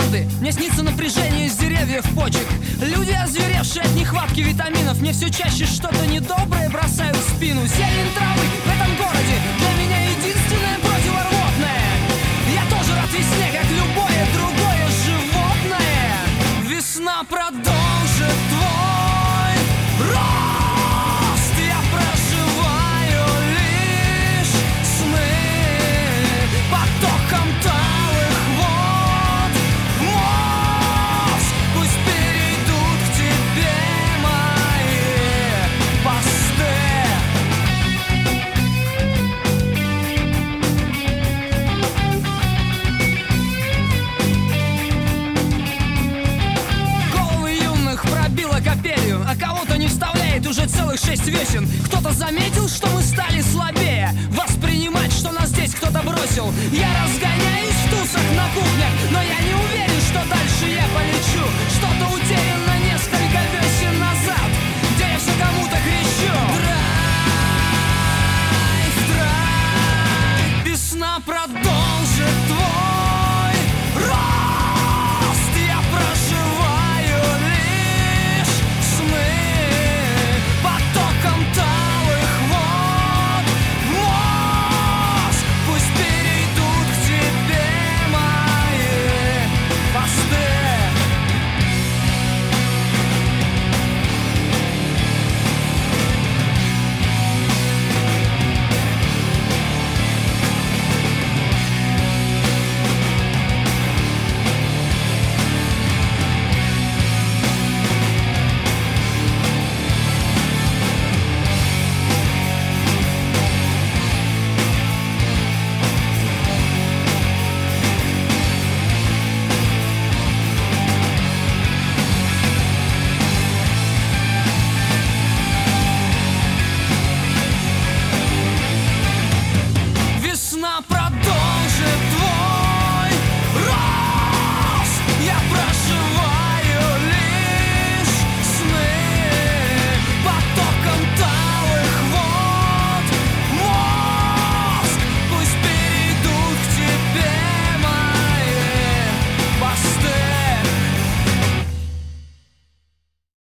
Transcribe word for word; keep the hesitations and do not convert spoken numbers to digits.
годы мне снится напряжение из деревьев почек. Люди, озверевшие от нехватки витаминов, мне все чаще что-то недоброе бросают в спину. Зелень травы в этом городе для меня единственное противорвотное. Я тоже рад весне, как любое другое животное. Весна продолжит твой рост. Я проживаю лишь сны потоком талых вод. Мозг, пусть перейдут к тебе мои посты. Головы юных пробило копелью, а кого-то не вставляет уже целых шесть весен. Кто-то заметил, что мы стали слабее воспринимать, что нас здесь кто-то бросил. Я разгоняюсь в тусах на кухнях, но я не уверен, что дальше я полечу. Что-то утеряно